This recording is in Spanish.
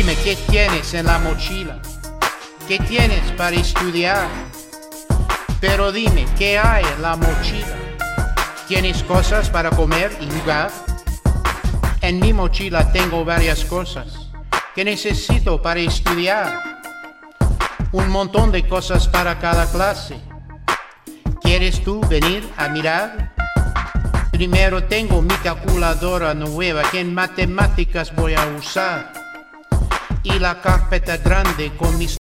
Dime qué tienes en la mochila, qué tienes para estudiar. Pero dime, ¿qué hay en la mochila? ¿Tienes cosas para comer y jugar? En mi mochila tengo varias cosas que necesito para estudiar. Un montón de cosas para cada clase. ¿Quieres tú venir a mirar? Primero tengo mi calculadora nueva que en matemáticas voy a usar. Y la carpeta grande con mis